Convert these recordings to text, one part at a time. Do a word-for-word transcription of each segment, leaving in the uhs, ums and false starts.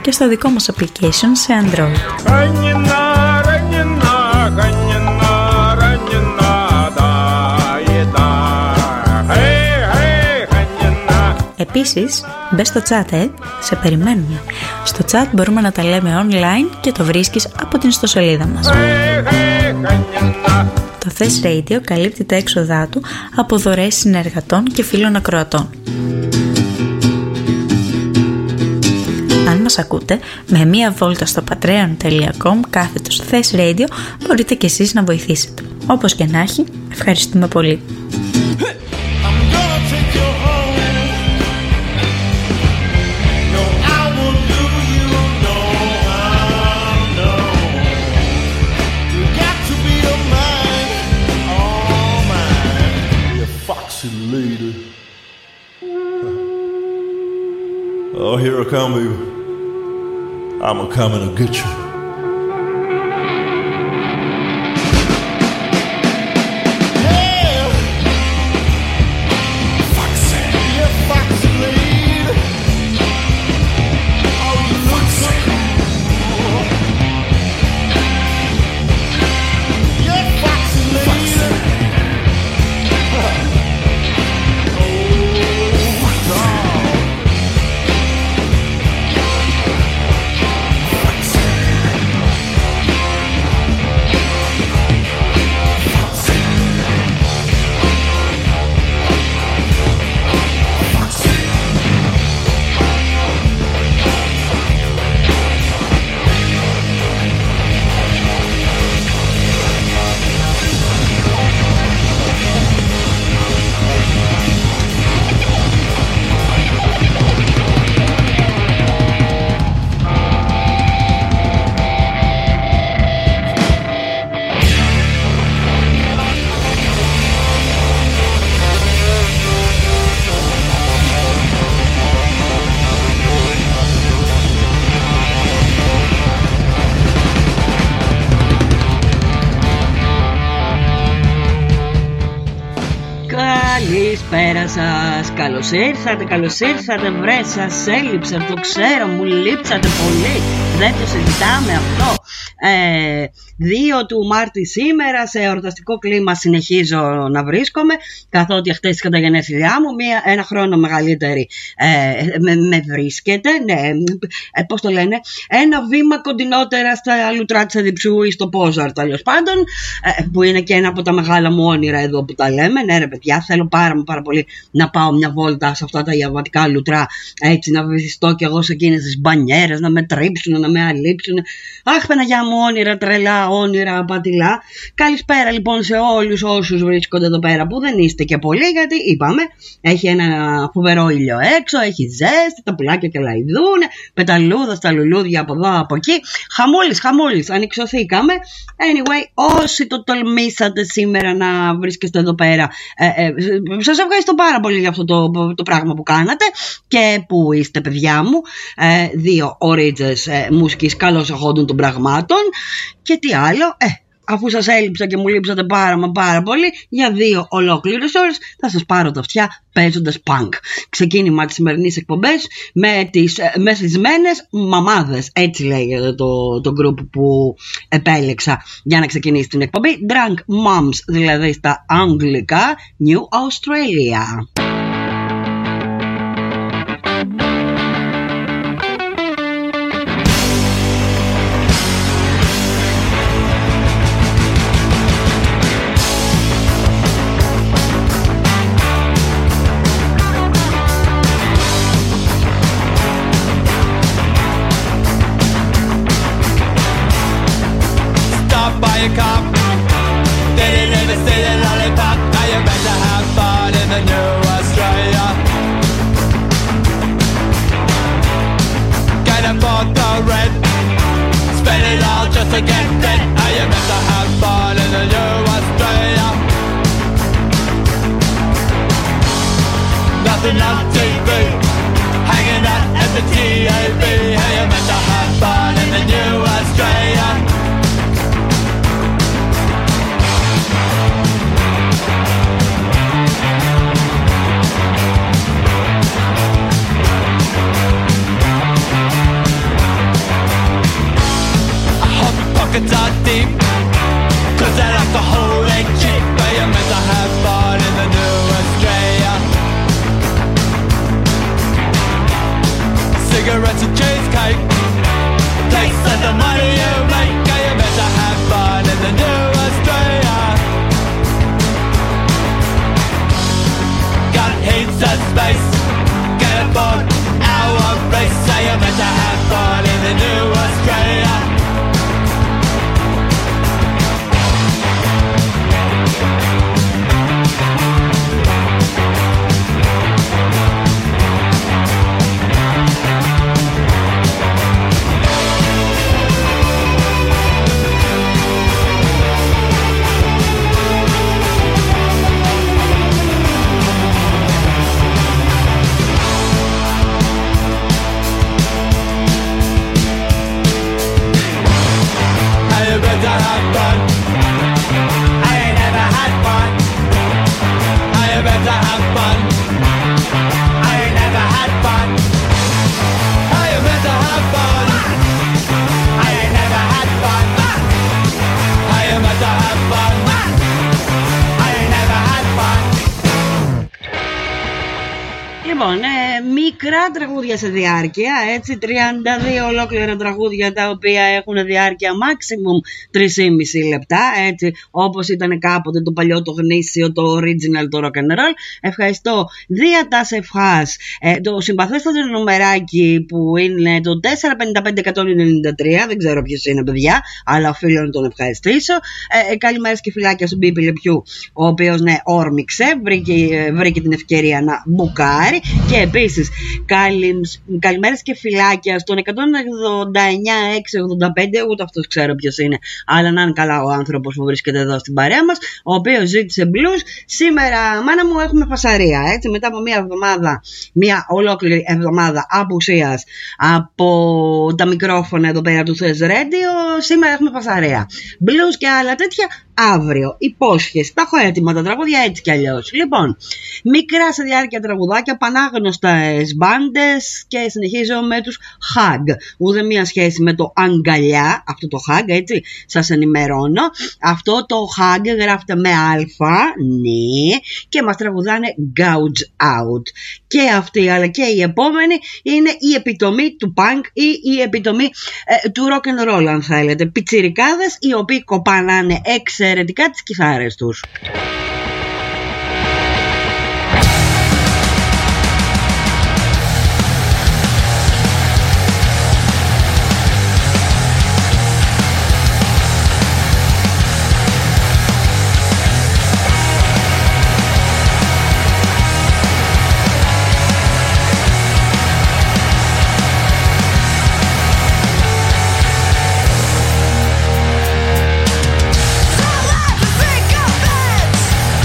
και στο δικό μας application σε Android. Επίσης, μπες στο chat, ε, σε περιμένουμε. Στο chat μπορούμε να τα λέμε online και το βρίσκεις από την ιστοσελίδα μας. Το Thess Radio καλύπτει τα έξοδά του από δωρεές συνεργατών και φίλων ακροατών. Αν μας ακούτε, με μία βόλτα στο patreon τελεία com κάθετος Thess Radio μπορείτε και εσείς να βοηθήσετε. Όπως και να έχει, ευχαριστούμε πολύ. Lady. Oh, here I come, baby. I'm a coming to get you. Καλησπέρα σας, καλώς ήρθατε, καλώς ήρθατε, βρε σας έλειψα, το ξέρω, μου λείψατε πολύ, δεν το συζητάμε αυτό. ε, δύο του Μάρτη σήμερα, σε εορταστικό κλίμα συνεχίζω να βρίσκομαι, καθότι χτες είχα τα γενέθλιά μου, μία, ένα χρόνο μεγαλύτερη ε, με, με βρίσκεται, ναι, ε, πώς το λένε, ένα βήμα κοντινότερα στα λουτρά της Αδιψού ή στο Πόζαρ, τέλος πάντων, ε, που είναι και ένα από τα μεγάλα μου όνειρα εδώ που τα λέμε. Ναι ρε παιδιά, θέλω πάρα πάρα πολύ να πάω μια βόλτα σε αυτά τα ιαβατικά λουτρά, έτσι να βυθιστώ κι εγώ σε εκείνες τις μπανιέρες, να με τρίψουν, να με αλείψουν. Αχ Παναγιά μου, όνειρα τρελά, όνειρα απατηλά. Καλησπέρα λοιπόν σε όλους όσους βρίσκονται εδώ πέρα, που δεν είστε και πολλοί, γιατί είπαμε έχει ένα φοβερό ήλιο έξω, έχει ζέστη, τα πουλάκια και λαϊδούνε, πεταλούδα στα λουλούδια από εδώ από εκεί, χαμούλης χαμούλης, ανυξωθήκαμε. Anyway, όσοι το τολμήσατε σήμερα να βρίσκεστε εδώ πέρα, ε, ε, σας ευχαριστώ πάρα πολύ για αυτό το, το πράγμα που κάνατε. Και που είστε παιδιά μου, ε, δύο ωρίτζες ε, μουσικής καλώς εχόντων των πραγμάτων. Και τι άλλο, ε, αφού σας έλειψα και μου λείψατε πάρα μα πάρα πολύ, για δύο ολόκληρες ώρες θα σας πάρω τα αυτιά παίζοντας punk. Ξεκίνημα της σημερινής εκπομπές με τις ε, μεθυσμένες μαμάδες, έτσι λέγεται το, το group που επέλεξα για να ξεκινήσει την εκπομπή. Drunk Moms, δηλαδή στα αγγλικά, New Australia. pockets are deep, cause they like to hold it cheap, but you're meant to have fun in the new Australia. Cigarettes and cheesecake, taste of the money you make, yeah, you're meant to have fun in the new Australia. Got heaps of space, get aboard our race, yeah, you're meant to have fun in the new Australia. Λοιπόν, ε, μικρά τραγούδια σε διάρκεια, έτσι, τριάντα δύο ολόκληρα τραγούδια τα οποία έχουν διάρκεια maximum τρία και μισό λεπτά, έτσι, όπως ήταν κάποτε το παλιό, το γνήσιο, το original, το rock and roll. Ευχαριστώ Δία Τας Ευχάς, ε, το συμπαθέστατο νομεράκι που είναι το τέσσερα πέντε πέντε εκατόν ενενήντα τρία, δεν ξέρω ποιος είναι παιδιά, αλλά οφείλω να τον ευχαριστήσω. Ε, ε, καλημέρες και φυλάκια στον Μπίπη Λεπιού, ο οποίος, ναι, όρμηξε, βρήκε, βρήκε την ευκαιρία να μπουκάρει. Και επίσης καλημέρες και φυλάκια στον εκατόν ογδόντα εννιά έξι ογδόντα πέντε, ούτε αυτός ξέρω ποιος είναι, αλλά να είναι καλά ο άνθρωπος που βρίσκεται εδώ στην παρέα μας, ο οποίος ζήτησε blues. Σήμερα, μάνα μου, έχουμε φασαρία, έτσι, μετά από μια εβδομάδα, μια ολόκληρη εβδομάδα απουσίας από τα μικρόφωνα εδώ πέρα του Θες Radio, σήμερα έχουμε φασαρία. Blues και άλλα τέτοια αύριο, υπόσχεση, τα έχω έτοιμα τα τραγούδια έτσι κι αλλιώς. Λοιπόν, μικρά σε διάρκεια τραγουδάκια, πανάγνωστες μπάντες, και συνεχίζω με τους Hug. Ούτε μία σχέση με το αγκαλιά, αυτό το Hug, έτσι, σας ενημερώνω. Αυτό το Hug γράφεται με αλφα, ναι, και μας τραγουδάνε Gouge Out. Και αυτή αλλά και η επόμενη είναι η επιτομή του punk ή η επιτομή ε, του rock and roll, αν θέλετε. Πιτσιρικάδες οι οποίοι κοπανάνε εξαιρετικά τις κιθάρες τους. Think of it!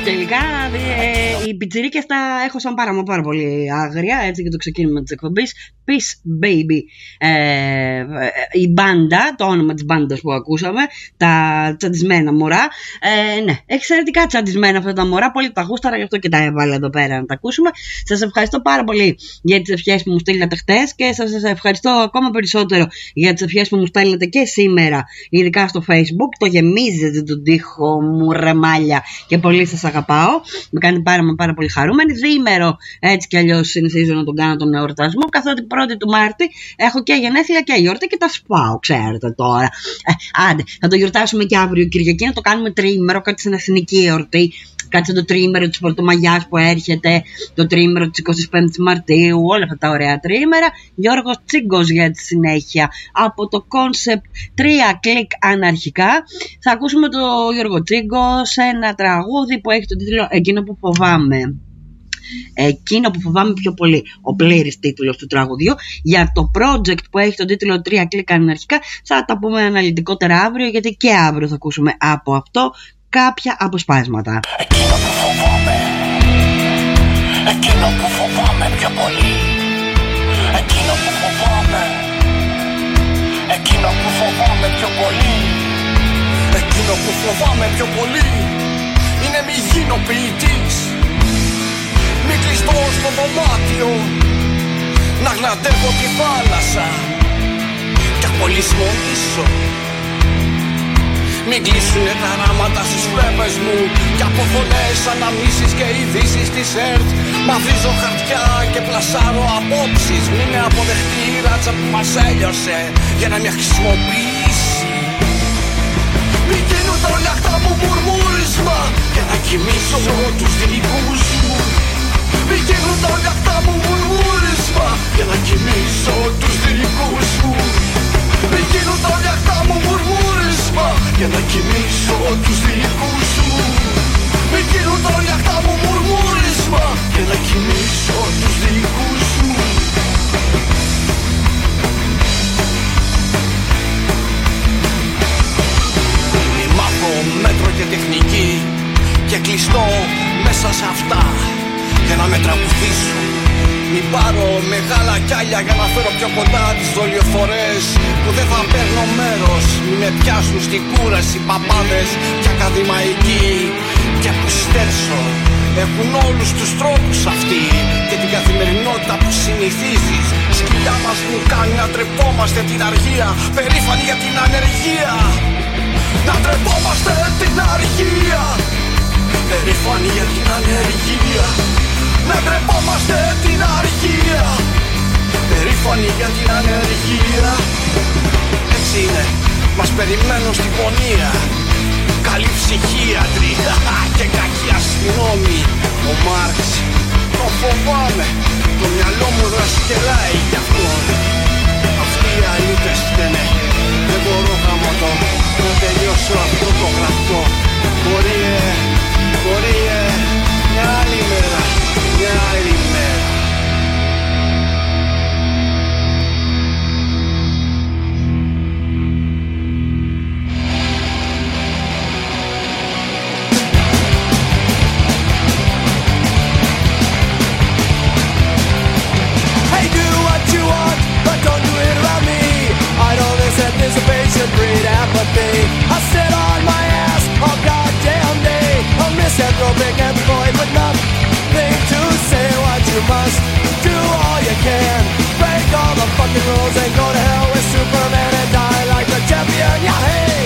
τελικά ε, οι πιτσιρίκες τα έχωσαν πάρα, πάρα πολύ άγρια, έτσι, και το ξεκίνημα της εκπομπής. Peace Baby, ε, η μπάντα, το όνομα της μπάντας που ακούσαμε, τα τσαντισμένα μωρά. Ε, ναι, εξαιρετικά τσαντισμένα αυτά τα μωρά, πολύ τα γούσταρα, γι' αυτό και τα έβαλα εδώ πέρα να τα ακούσουμε. Σας ευχαριστώ πάρα πολύ για τις ευχές που μου στείλατε χτες και σας ευχαριστώ ακόμα περισσότερο για τις ευχές που μου στέλνετε και σήμερα, ειδικά στο Facebook. Το γεμίζετε τον τοίχο μου, ρεμάλια, και πολύ σας αγαπάω. Με κάνει πάρα, πάρα πολύ χαρούμενη. Διήμερο, έτσι κι αλλιώς συνηθίζω να τον κάνω τον εορτασμό, καθότι πρώτη του Μάρτη έχω και γενέθλια και γιορτή και τα σπάω, ξέρετε τώρα. Ε, άντε, θα το γιορτάσουμε και αύριο Κυριακή, να το κάνουμε τριήμερο, κάτι στην εθνική εορτή. Κάτσε το τρίμερο της Πρωτομαγιάς που έρχεται, το τρίμερο της εικοστής πέμπτης Μαρτίου, όλα αυτά τα ωραία τρίμερα. Γιώργος Τσίγκος για τη συνέχεια. Από το κόνσεπτ τρία κλικ αναρχικά θα ακούσουμε το Γιώργο Τσίγκο σε ένα τραγούδι που έχει τον τίτλο «Εκείνο που φοβάμαι». Εκείνο που φοβάμαι πιο πολύ, ο πλήρης τίτλος του τραγουδιού. Για το project που έχει τον τίτλο τρία κλικ αναρχικά θα τα πούμε αναλυτικότερα αύριο, γιατί και αύριο θα ακούσουμε από αυτό κάποια αποσπάσματα. Εκείνο που φοβάμαι, εκείνο που φοβάμαι πιο πολύ, εκείνο που φοβάμαι, εκείνο που φοβάμαι πιο πολύ, εκείνο που φοβάμαι πιο πολύ είναι μη γίνω ποιητής, μη κλειστώ στο δωμάτιο, να γλαντεύω τη θάλασσα και απολυσμονήσω. Μην κλείσουνε τα ράματα στις φλέβες μου κι από φωνές, αναμνήσεις και ειδήσεις της ΕΡΤ μαυρίζω χαρτιά και πλασάρω απόψεις. Μην με αποδεχτεί η ράτσα που μας έλειωσε για να μια χρησιμοποιήσει. Μην γίνουν τα όλα αυτά μου μουρμούρισμα για να κοιμήσω τους δικούς μου. Μην γίνουν τα όλα αυτά μου μουρμούρισμα για να κοιμήσω τους δικούς μου. Μην γίνουν τα όλα αυτά μου μουρμούρισμα για να κοιμήσω τους δικούς μου. Μην γίνουν τα όλα αυτά μου μουρμούρισμα για να κοιμήσω τους δικούς μου. Μη μάθω μέτρο και τεχνική και κλειστώ μέσα σε αυτά για να με τραγουδήσω. Μην πάρω μεγάλα κιάλια για να φέρω πιο κοντά τις δολιοφορές που δεν θα παίρνω μέρος. Μην με πιάσουν στην κούραση παπάδες και ακαδημαϊκοί και που στέρσω. Έχουν όλους τους τρόπους αυτοί και την καθημερινότητα που συνηθίζεις. Σκυλιά μας μου κάνει να τρεπόμαστε την αργία, περήφανοι για την ανεργία. Να τρεπόμαστε την αργία, περήφανοι για την ανεργία. Να τρεπόμαστε την αργία, περήφανοι για την ανεργία. Έτσι είναι, μας περιμένουν στην πονία. Καλή ψυχίατροι και κακοί αστυνόμοι. Ο Μάρξ το φοβάμαι, το μυαλό μου δρασκελάει γι' αυτόν. Αυτοί οι αλήτες φταίνε, δεν μπορώ γάμο το να τελειώσω αυτό το γραφτό. Μπορεί, ε, μπορεί, ε, μια άλλη μέρα, μια άλλη μέρα. Anticipation breed apathy. I sit on my ass all goddamn day. A misanthropic employee with nothing to say. What you must do all you can. Break all the fucking rules and go to hell with Superman and die like the champion. Yeah, hey!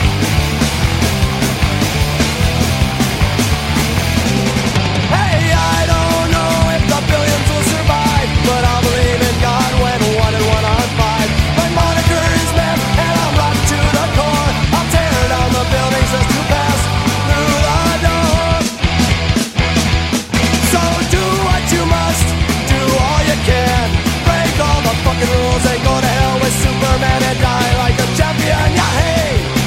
Hey, I don't know if the billions will survive, but I'll believe in God when one and one are five. My moniker is meth and I'm rocked to the core. I'll tear down the buildings just to pass through the door. So do what you must, do all you can. Break all the fucking rules and go to hell with Superman and die like a champion. Yeah, hey!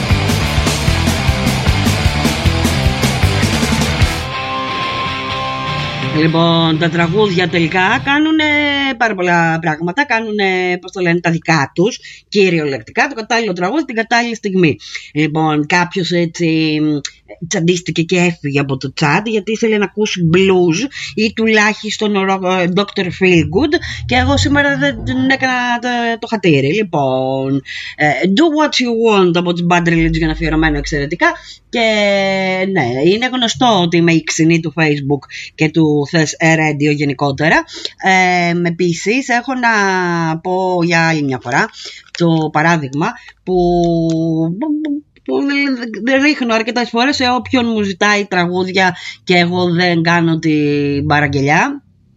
Λοιπόν, τα τραγούδια τελικά κάνουν πάρα πολλά πράγματα. Κάνουν, πώς το λένε, τα δικά τους, κυριολεκτικά, το κατάλληλο τραγούδι την κατάλληλη στιγμή. Λοιπόν, κάποιος έτσι τσαντίστηκε και έφυγε από το τσάντ γιατί ήθελε να ακούσει blues ή τουλάχιστον ντόκτορ Feelgood, και εγώ σήμερα δεν έκανα το, το χατήρι. Λοιπόν, Do What You Want από τις Bad Religion, αφιερωμένο εξαιρετικά. Και ναι, είναι γνωστό ότι είμαι η ξινή του Facebook και του Θες Radio γενικότερα. Ε, επίσης έχω να πω για άλλη μια φορά το παράδειγμα που, που ρίχνω αρκετές φορές σε όποιον μου ζητάει τραγούδια και εγώ δεν κάνω την παραγγελιά,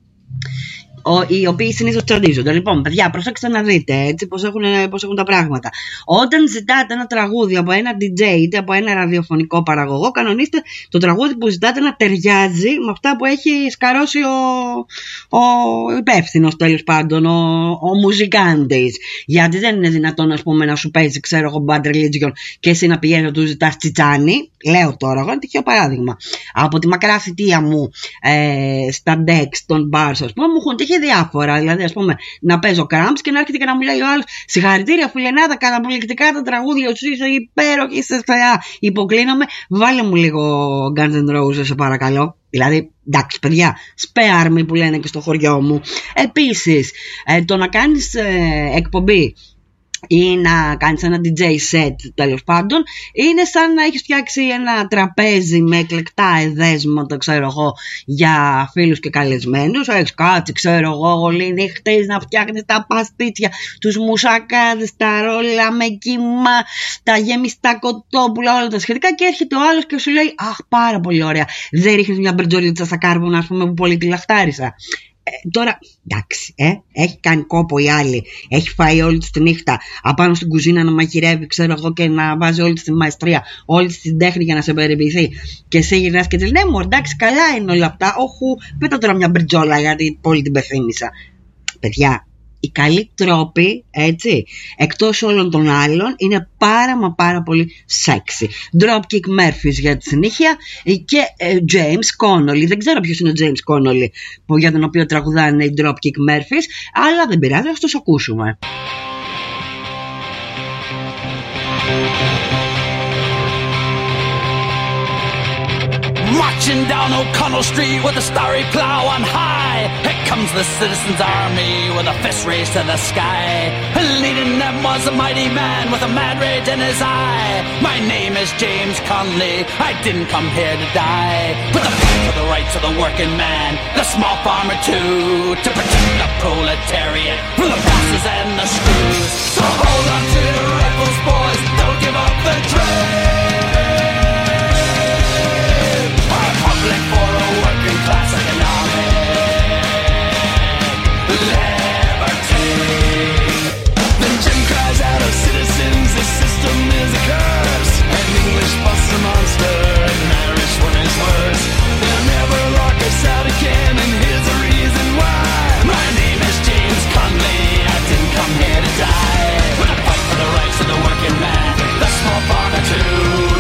οι οποίοι συνήθως τσαντίζονται. Λοιπόν, παιδιά, προσέξτε να δείτε έτσι πώς έχουν, πώς έχουν τα πράγματα. Όταν ζητάτε ένα τραγούδι από ένα ντι τζέι είτε από ένα ραδιοφωνικό παραγωγό, κανονίστε το τραγούδι που ζητάτε να ταιριάζει με αυτά που έχει σκαρώσει ο, ο υπεύθυνος, τέλος πάντων, ο, ο μουζικάντης. Γιατί δεν είναι δυνατόν, ας πούμε, να σου παίζει, ξέρω εγώ, Bad Religion και εσύ να πηγαίνεις να του ζητάς τσιτσάνι. Λέω τώρα εγώ ένα τυχαίο παράδειγμα. Από τη μακρά θητεία μου ε, στα decks των bars, ας πούμε, μου έχουν τύχει διάφορα. Δηλαδή, ας πούμε, να παίζω Cramps και να έρχεται και να μου λέει ο άλλος: συγχαρητήρια, φιλενάδα, καταπληκτικά τα τραγούδια σου, είσαι υπέροχη, είσαι θεά. Υποκλίνομαι, βάλε μου λίγο Guns N' Roses, σε παρακαλώ. Δηλαδή, εντάξει, παιδιά, spare me που λένε και στο χωριό μου. Επίσης, ε, το να κάνεις ε, εκπομπή ή να κάνεις ένα ντι τζέι set, τέλος πάντων, είναι σαν να έχεις φτιάξει ένα τραπέζι με εκλεκτά εδέσματα, ξέρω εγώ, για φίλους και καλεσμένους. Έχεις κάτσει, ξέρω εγώ, όλη νύχτες να φτιάχνεις τα παστίτσια, τους μουσακάδες, τα ρόλα με κύμα, τα γεμιστά κοτόπουλα, όλα τα σχετικά, και έρχεται ο άλλος και σου λέει: αχ, πάρα πολύ ωραία, δεν ρίχνεις μια μπερτζολίτσα στα κάρβουνα, ας πούμε, που πολύ τη λαχτάρισα? Ε, τώρα, εντάξει, ε, έχει κάνει κόπο η άλλη, έχει φάει όλη της τη νύχτα απάνω στην κουζίνα να μαγειρεύει, ξέρω εγώ, και να βάζει όλη της τη μαεστρία, όλη της την τέχνη για να σε περιποιηθεί, και εσύ γυρνάς και της λέει: ναι μου, εντάξει, καλά είναι όλα αυτά, όχου, πέτα τώρα μια μπριτζόλα γιατί πολύ την πεθύμησα. Παιδιά, οι καλοί τρόποι, έτσι, εκτός όλων των άλλων, είναι πάρα μα πάρα πολύ sexy. Dropkick Murphys για τη συνήθεια και ε, James Connolly. Δεν ξέρω ποιος είναι ο James Connolly που, για τον οποίο τραγουδάνε οι Dropkick Murphys, αλλά δεν πειράζει, ας τους ακούσουμε. Marching down O'Connell Street with a starry plow on high, here comes the citizens' army with a fist raised to the sky. Leading them was a mighty man with a mad rage in his eye. My name is James Connolly, I didn't come here to die, but to fight for the rights of the working man, the small farmer too, to protect the proletariat from the bosses and the screws. So hold on to your rifles, boys, don't give up the trade. For a working class economic liberty. Then Jim cries out of citizens, the system is a curse. And English busts a monster, and Irish one is worse. They'll never lock us out again, and here's the reason why. My name is James Connolly, I didn't come here to die, but to fight for the rights of the working man, the small farmer too.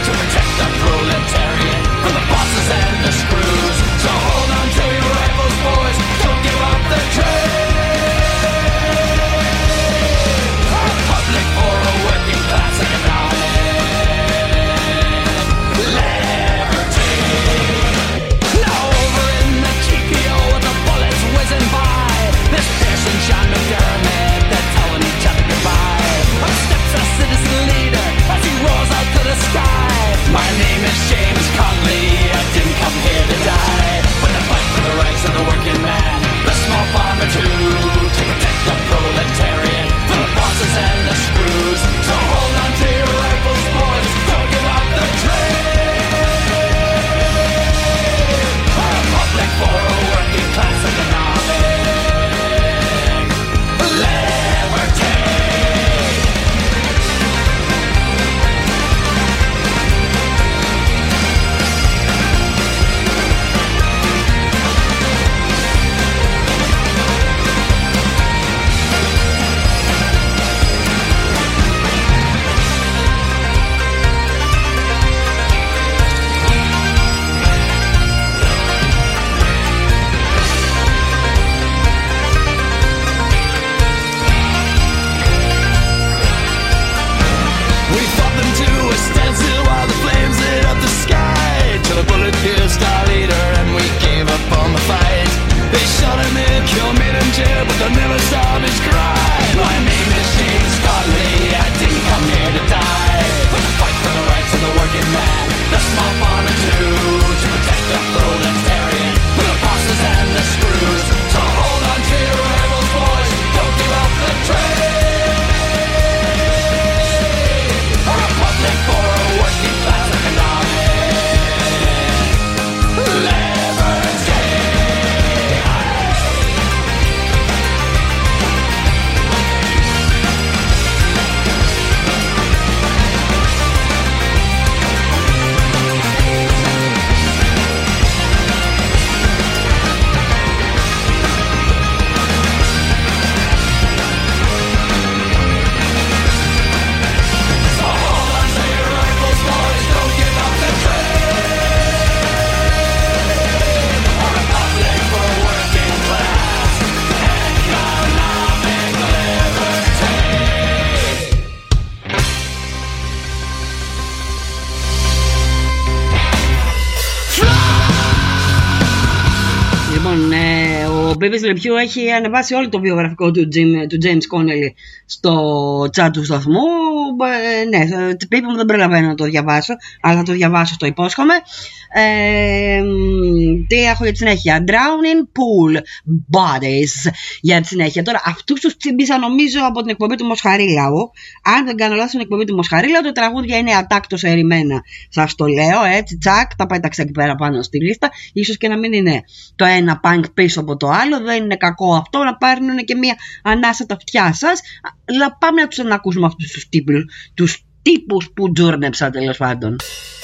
Λοιπόν, ε, ο Μπίμπης Λεπιού έχει ανεβάσει όλο το βιογραφικό του, Jim, του James Connelly στο chat του σταθμού. Ε, ναι, Μπίμπη μου δεν προλαβαίνω να το διαβάσω, αλλά θα το διαβάσω, το υπόσχομαι. Ε, τι έχω για τη συνέχεια? Drowning Pool Bodies για τη συνέχεια. Τώρα αυτούς τους τσιμπήσα νομίζω από την εκπομπή του Μοσχαρίλαου. Αν δεν κάνω λάθος, στην εκπομπή του Μοσχαρίλαου τα τραγούδια είναι ατάκτως ερημένα. Σας το λέω έτσι, τσακ, τα πέταξα εκεί πέρα πάνω στη λίστα. Ίσως και να μην είναι το ένα punk πίσω από το άλλο, δεν είναι κακό αυτό, να πάρουν και μια ανάσα τα αυτιά σας. Αλλά πάμε να τους ανακούσουμε αυτούς τους τύπους, τους τύπους που τζούρνεψα τέλος πάντων.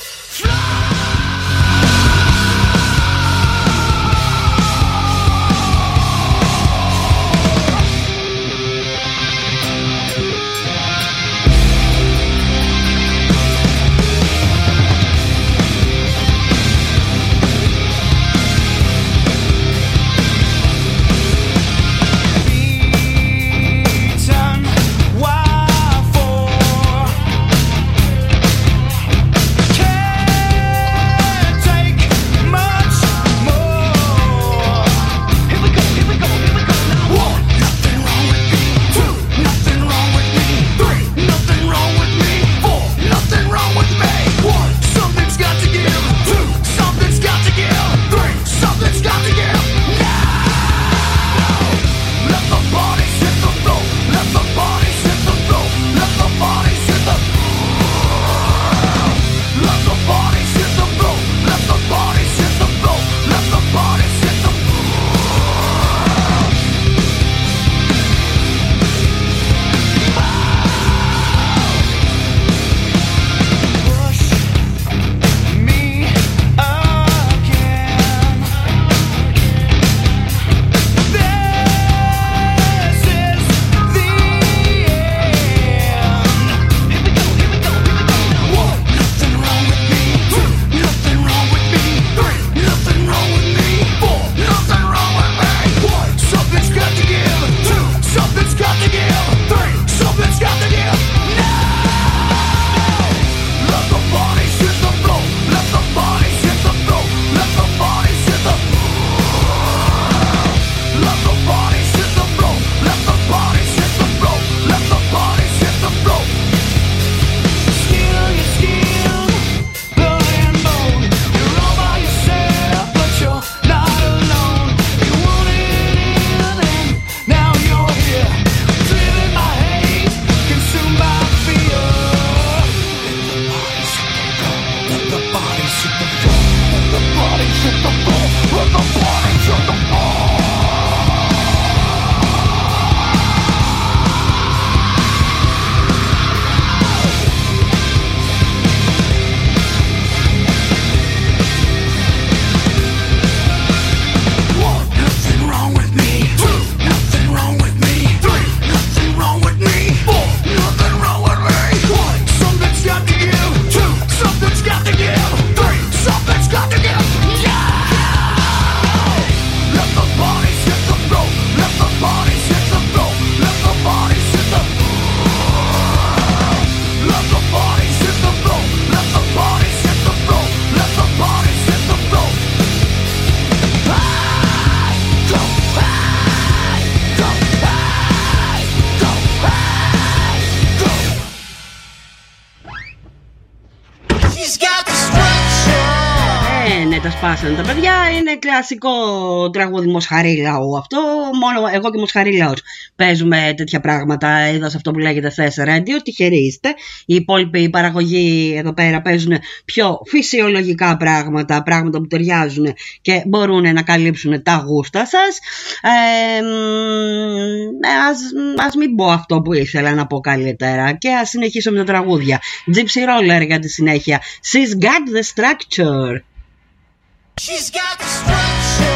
τα σπάσανε τα παιδιά. Είναι κλασικό τραγούδι Μοσχαρίλαου αυτό. Μόνο εγώ και Μοσχαρίλαος παίζουμε τέτοια πράγματα εδώ σε αυτό που λέγεται Θες Radio. Τυχεροί είστε. Οι υπόλοιποι παραγωγοί εδώ πέρα παίζουν πιο φυσιολογικά πράγματα, πράγματα που ταιριάζουν και μπορούν να καλύψουν τα γούστα σας. Ε, ας, ας μην πω αυτό που ήθελα να πω καλύτερα και ας συνεχίσω με τα τραγούδια. Gypsy Roller για τη συνέχεια. She's got the structure. She's got the structure.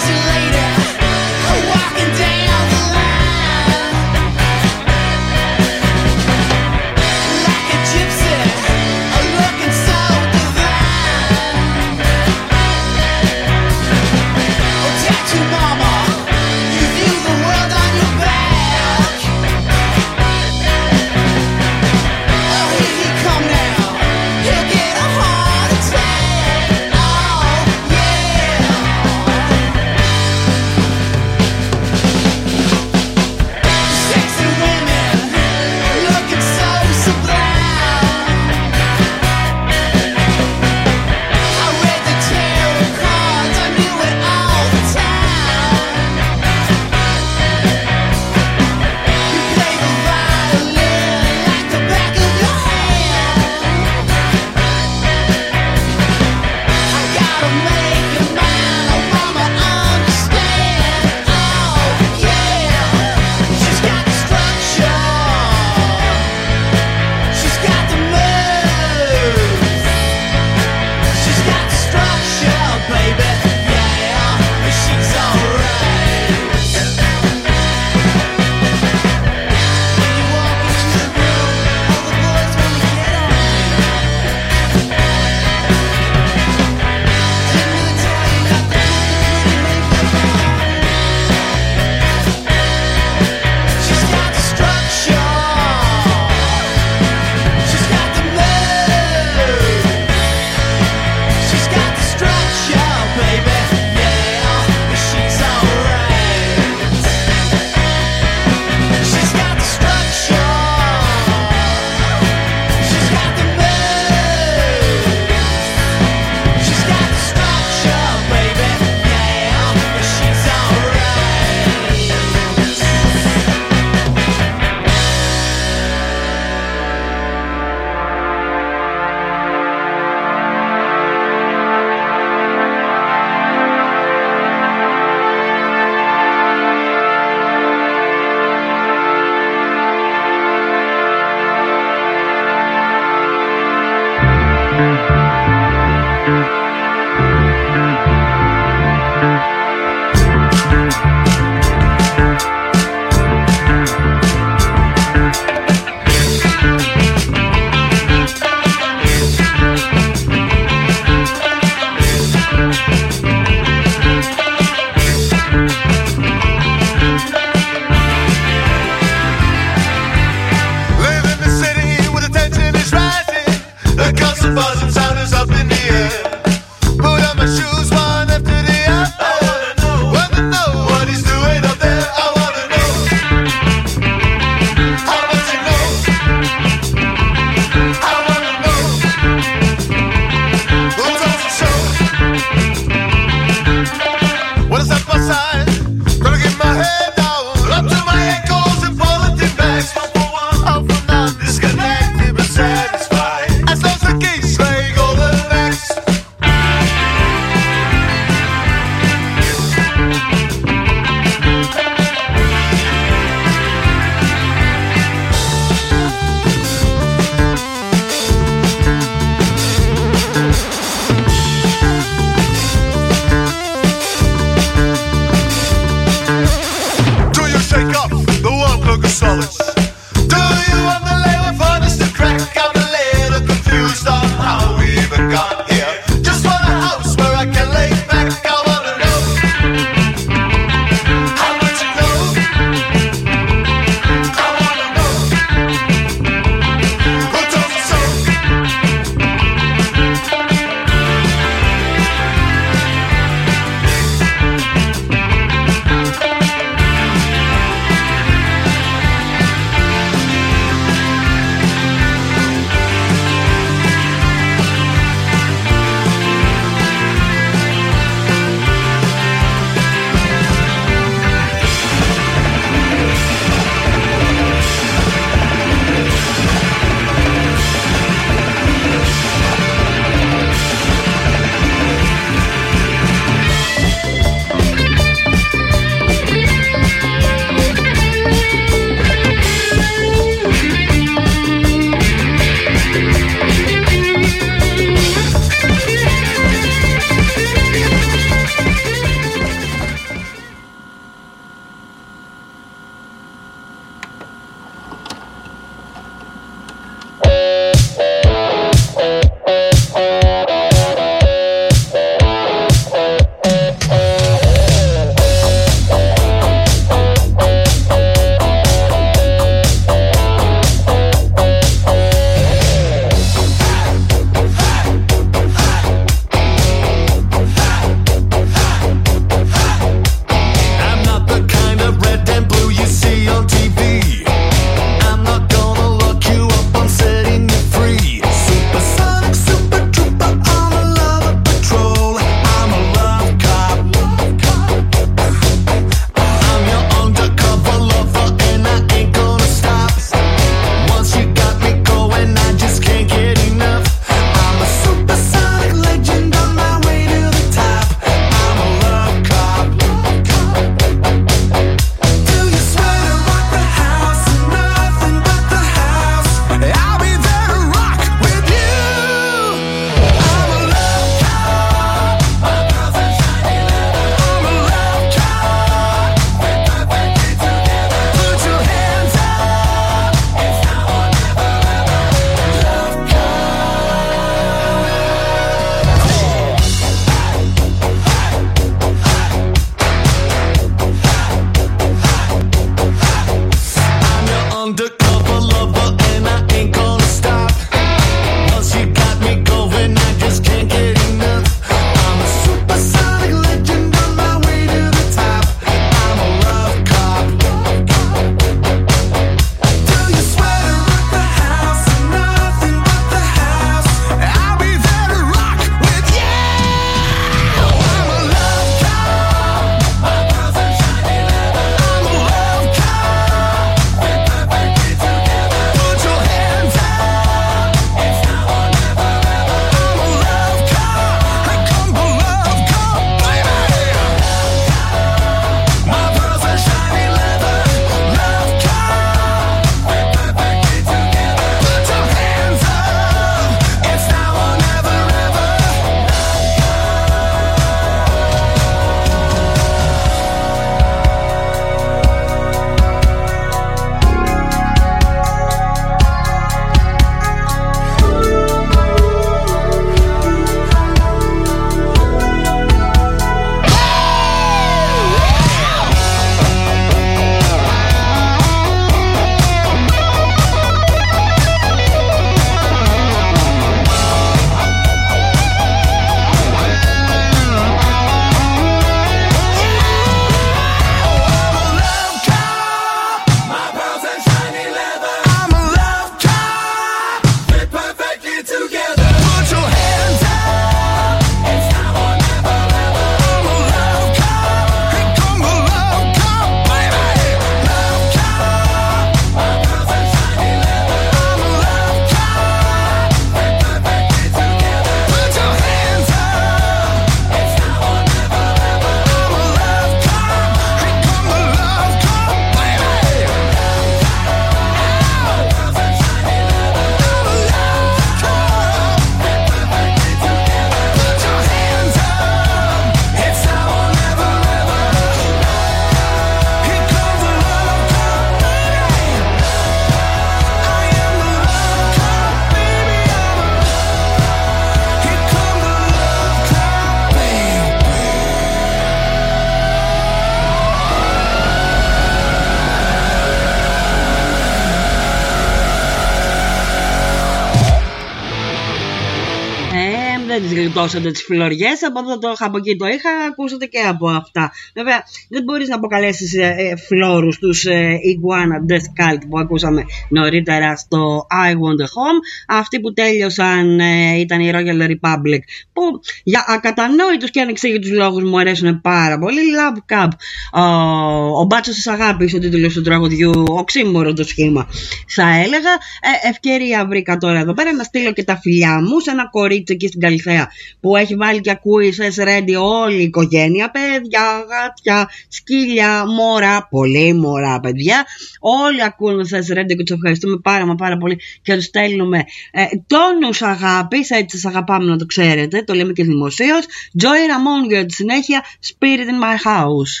τις γλιτώσατε τις φλωριές. Από εδώ το είχα, από εκεί το είχα, ακούσατε και από αυτά. Βέβαια, δεν μπορείς να αποκαλέσεις ε, ε, φλόρους τους ε, Iguana Death Cult που ακούσαμε νωρίτερα στο I Want a Home. Αυτοί που τέλειωσαν ε, ήταν η Royal Republic, που για ακατανόητους και ανεξήγητους λόγους μου αρέσουν πάρα πολύ. Love Cup, ο, ο μπάτσος της αγάπης, ο τίτλος του τραγουδιού, οξύμορο το σχήμα θα έλεγα. ε, Ευκαιρία βρήκα τώρα εδώ πέρα να στείλω και τα φιλιά μου σε ένα κορίτσι εκεί στην Καλυθέα που έχει βάλει και ακούει σε Radio όλη η οικογένεια, παιδιά, γάτια, σκύλια, μωρά, πολύ μωρά παιδιά, όλοι ακούνε σε Radio και τους ευχαριστούμε πάρα μα πάρα πολύ και τους στέλνουμε ε, τόνους αγάπης, έτσι σας αγαπάμε να το ξέρετε, το λέμε και δημοσίως. Joy Ramone για τη συνέχεια, Spirit in My House.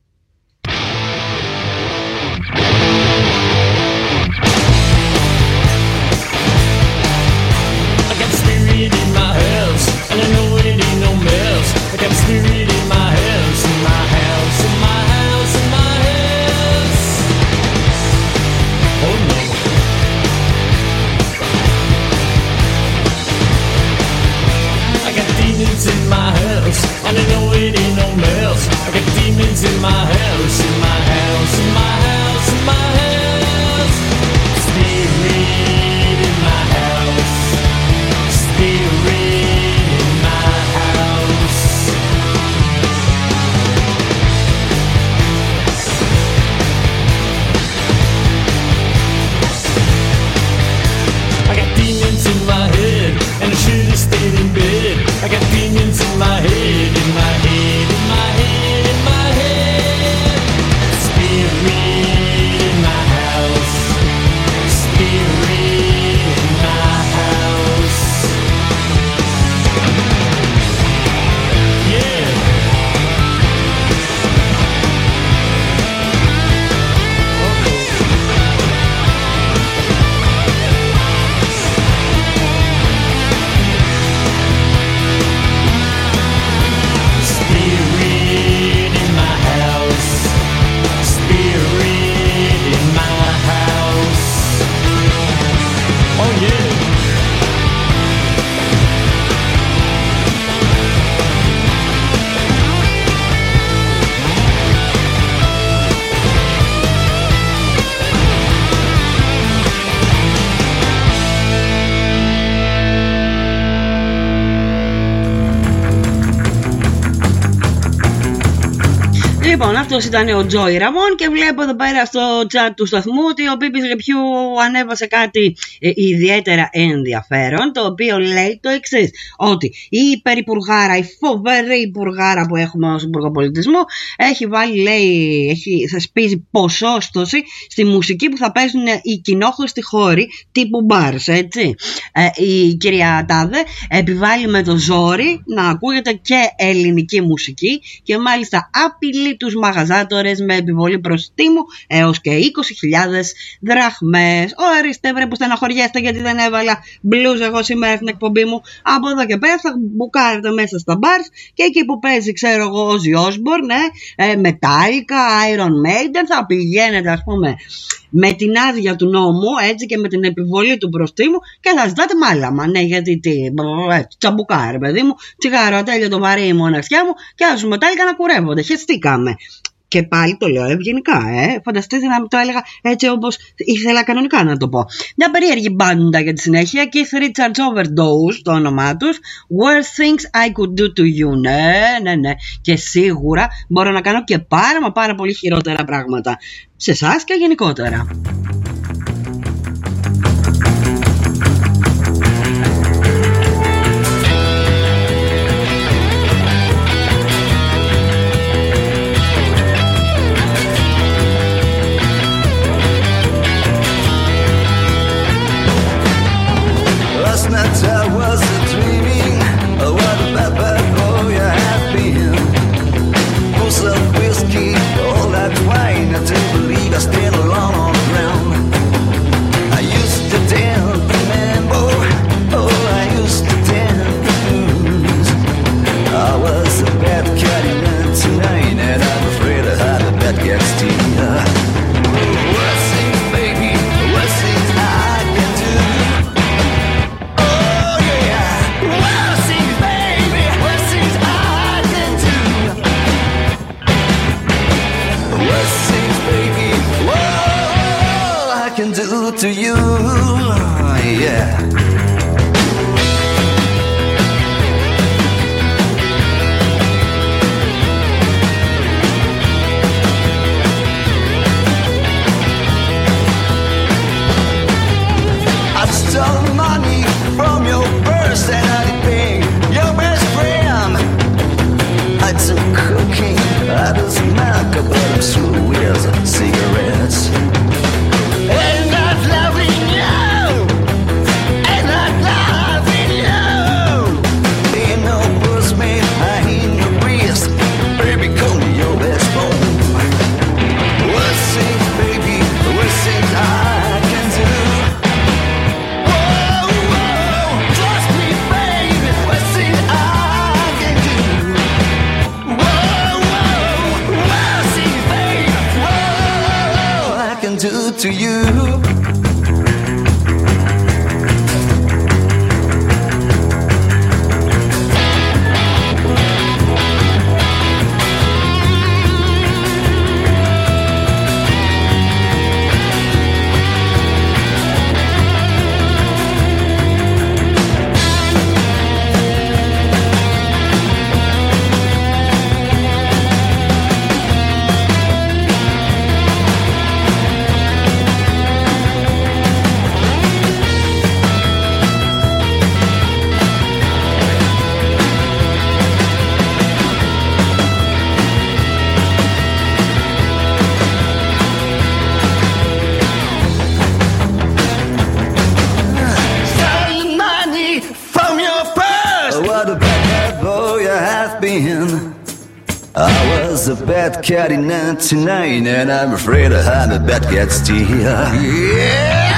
In my house, and I know it ain't no mouse. I got spirit in my house, in my house, in my house, in my house. Oh no. I got demons in my house, and I know it ain't no mouse. I got demons in my house, in my house, in my house, in my house. Spirit in my house. Spirit in my house. I got demons in my head, and I should have stayed in bed. I got demons in my head, in my head, in my head, in my head. Spirit in my house. Spirit in my house. Yeah. Spirit in my house. Spirit in my house. Oh yeah. Λοιπόν, αυτός ήταν ο Joy Ramone και βλέπω εδώ πέρα στο chat του σταθμού ότι ο Πίπης Λεπιού ανέβασε κάτι ε, ιδιαίτερα ενδιαφέρον, το οποίο λέει το εξής, ότι η υπερυπουργάρα, η φοβερή υπουργάρα που έχουμε ως Υπουργό Πολιτισμού έχει βάλει, λέει, έχει θεσπίζει ποσόστοση στη μουσική που θα παίζουν οι κοινόχρηστοι χώροι τύπου μπάρς, έτσι. Ε, η κυρία Τάδε επιβάλλει με το ζόρι να ακούγεται και ελληνική μουσική και μάλιστα απειλεί τους μαγαζάτορες με επιβολή προστίμου έως και είκοσι χιλιάδες δραχμές. Ο Αριστεύρε που στεναχωριέστε γιατί δεν έβαλα blues εγώ σήμερα στην εκπομπή μου. Από εδώ και πέρα θα μπουκάρετε μέσα στα bars και εκεί που παίζει, ξέρω εγώ, ο Ozzy Osbourne, ναι, ε, Metallica, Iron Maiden, θα πηγαίνετε ας πούμε με την άδεια του νόμου, έτσι, και με την επιβολή του προστίμου και θα ζητάτε μάλαμα. Ναι, γιατί τι, τσαμπουκάρε παιδί μου, τσιγάρο, τέλειο το βαρύ η μοναξιά μου και ας σου Metallica να κουρεύονται. Χεστήκαμε. Και πάλι το λέω ευγενικά, ε. Φανταστείτε να μην το έλεγα έτσι όπως ήθελα κανονικά να το πω. Μια περίεργη μπάντα για τη συνέχεια. Keith Richards Overdose το όνομά τους. Worst things I could do to you. Ναι, ναι, ναι. Και σίγουρα μπορώ να κάνω και πάρα μα πάρα πολύ χειρότερα πράγματα σε εσάς και γενικότερα. I was dreaming of what a bad, bad boy I have been. Full of whiskey, all that wine, I didn't believe I stayed alone on the ground. to you. I was a bad cat in ninety-nine, and I'm afraid I'm a bad cat still. Yeah!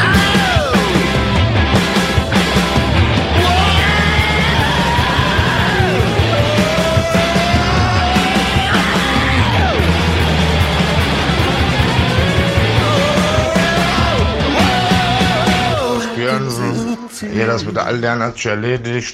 Spüren Sie, ja, das mit all deren hat sich erledigt.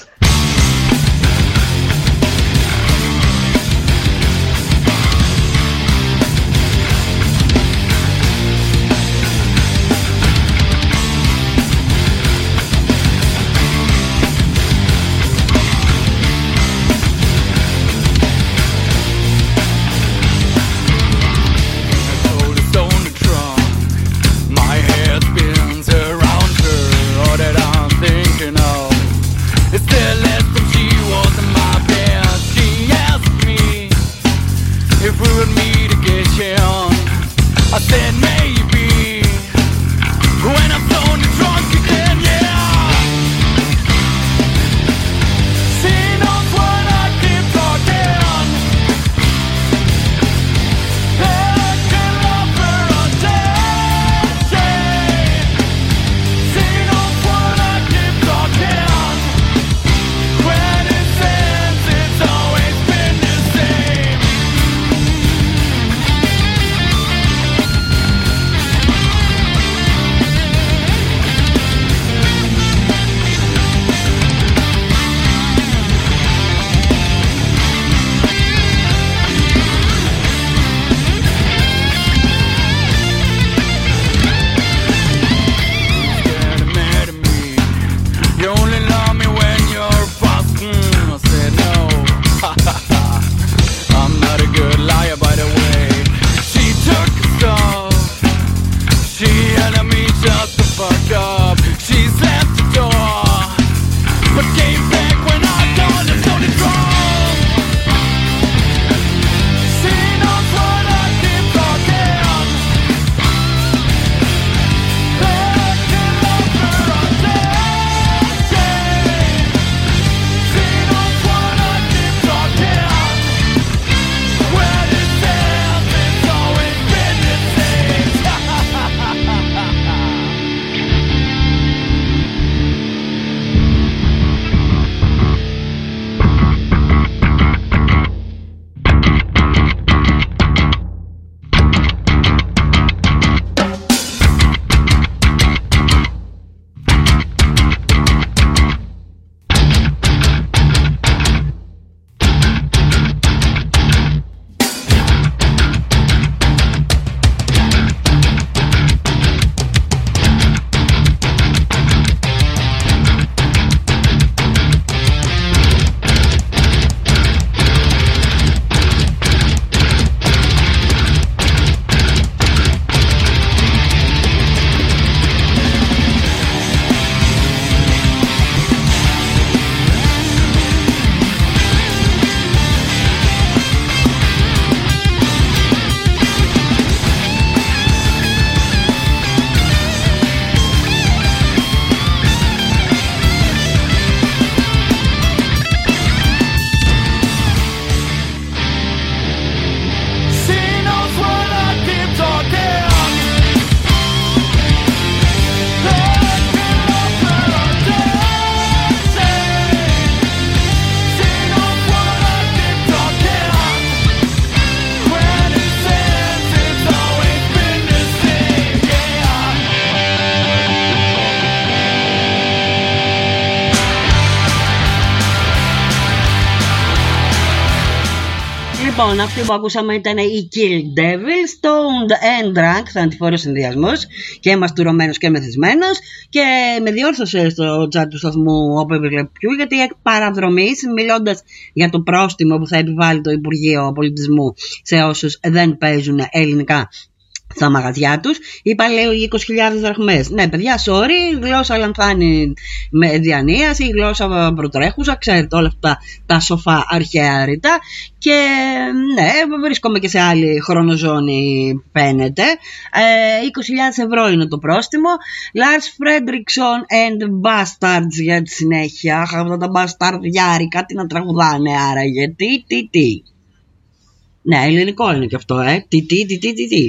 Λοιπόν, αυτή που ακούσαμε ήταν η Kill Devil, Stoned and Drunk, θανατηφόρος συνδυασμός και μαστουρωμένος και μεθυσμένος, και με διόρθωσε στο chat του σταθμού όπου επιβλεπιού, γιατί εκ παραδρομής, μιλώντας για το πρόστιμο που θα επιβάλλει το Υπουργείο Πολιτισμού σε όσους δεν παίζουν ελληνικά στα μαγαζιά τους, είπα, λέει, είκοσι χιλιάδες δραχμές. Ναι, παιδιά, sorry, η γλώσσα λανθάνει με διανύαση, η γλώσσα προτρέχουσα, ξέρετε όλα αυτά τα σοφά αρχαία ρητά. Και ναι, βρίσκομαι και σε άλλη χρονοζώνη, φαίνεται. ε, είκοσι χιλιάδες ευρώ είναι το πρόστιμο. Lars Fredriksson and Bastards για τη συνέχεια. Αυτά τα μπασταρδιάρικα, τι να τραγουδάνε άραγε, τι, τι, τι. Ναι, ελληνικό είναι και αυτό, ε, τι, τι, τι, τι, τι, τι.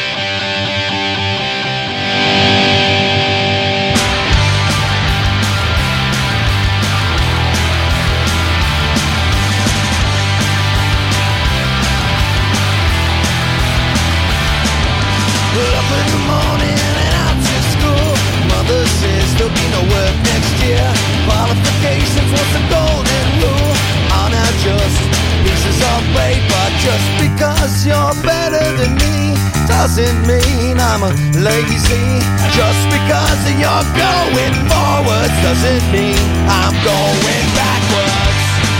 Just because you're better than me doesn't mean I'm a lazy. Just because you're going forwards doesn't mean I'm going backwards.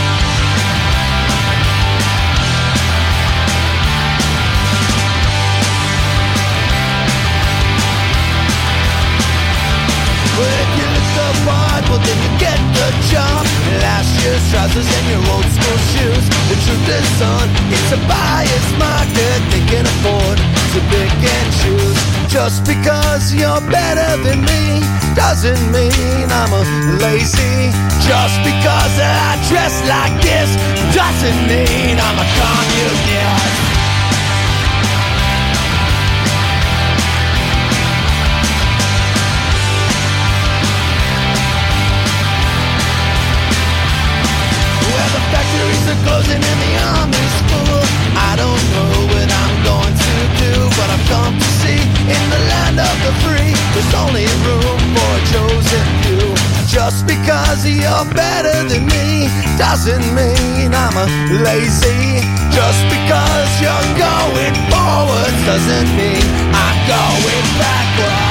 Well, if you look the part, well then you get the job. Last year's trousers and your old school shoes. The truth is, son, it's a buyer's market. They can afford to pick and choose. Just because you're better than me doesn't mean I'm a lazy. Just because I dress like this doesn't mean I'm a communist. Factories are closing and the army's full. I don't know what I'm going to do, but I've come to see in the land of the free there's only room for a chosen few. Just because you're better than me doesn't mean I'm a lazy. Just because you're going forwards doesn't mean I'm going backwards.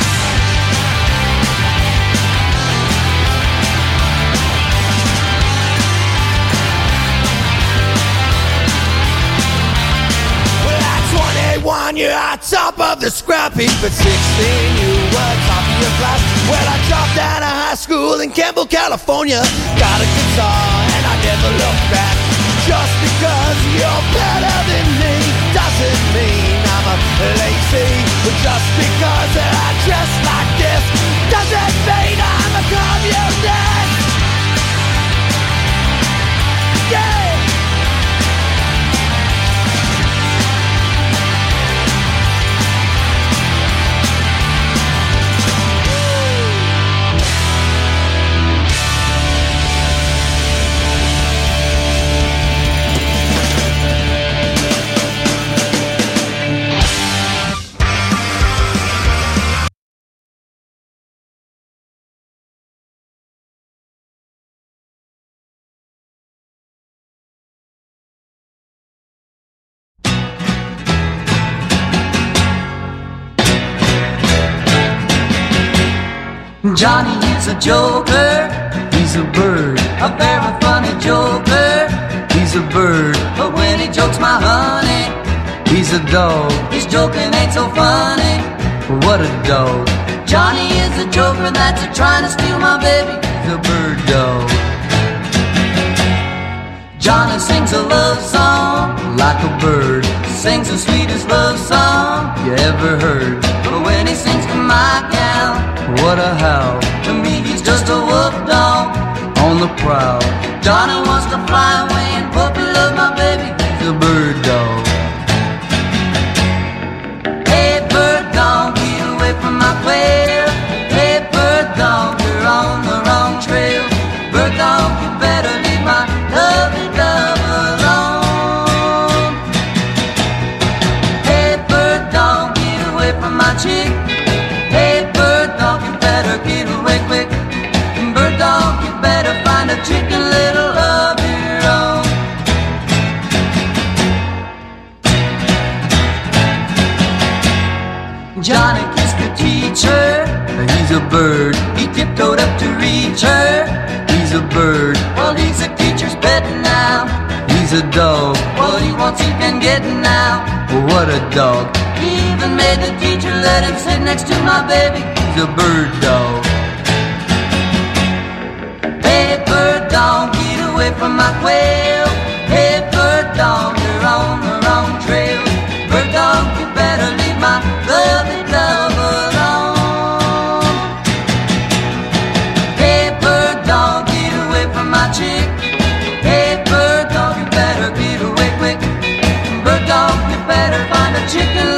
One, you're on top of the scrap heap. At sixteen, you were top of your class. Well, I dropped out of high school in Campbell, California. Got a guitar and I never looked back. Just because you're better than me doesn't mean I'm a lazy. Just because I dress like this doesn't mean I'm a communist. Yeah! Johnny is a joker, he's a bird, a very funny joker, he's a bird. But when he jokes my honey, he's a dog. His joking ain't so funny, what a dog. Johnny is a joker that's a trying to steal my baby, he's a bird dog. Johnny sings a love song like a bird, sings the sweetest love song you ever heard. But when he sings to my gal, what a howl. To me he's just a wolf dog on the prowl. Johnny wants to fly away and puppy love my baby, he's a bird dog. Hey bird dog, get away from my quail. Hey bird dog, you're on the wrong trail. Bird dog, you better leave my lovely dove alone. Hey bird dog, get away from my chick. Hey bird dog, you better get away quick. Bird dog, you better find a chicken little of your own. Johnny kissed the teacher. He's a bird. He tiptoed up to reach her. He's a bird. Well, he's a teacher's pet now. He's a dog. What he wants he can get now. Well, what a dog. He even made the teacher let him sit next to my baby. He's a bird dog. Hey, bird dog, get away from my quail. Hey, bird dog, you're on the wrong trail. Bird dog, you better leave my lovely love alone. Hey, bird dog, get away from my chick. Hey, bird dog, you better get away quick. Bird dog, you better find a chicken